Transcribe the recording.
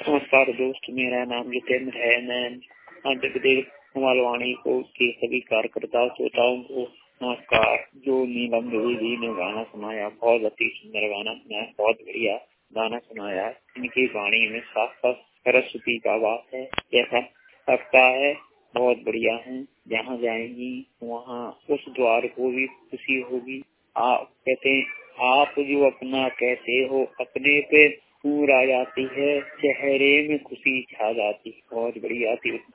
नमस्कार दोस्त, मेरा नाम जितेंद्र है। मैं आंध्र प्रदेश कुमारवाणी को के सभी कार्यकर्ताओं श्रोताओं को नमस्कार। जो नीलम देवी ने गाना सुनाया, बहुत अति सुंदर गाना सुनाया, बहुत बढ़िया गाना सुनाया। इनकी वाणी में साफ साफ सरस्वती का वास है, ऐसा लगता है। बहुत बढ़िया है। जहाँ जाएंगी वहाँ उस द्वार को भी खुशी होगी। आप कहते हैं, आप जो अपना कहते हो अपने पे पूर आ जाती है, चेहरे में खुशी छा जाती है। बहुत बढ़िया थी।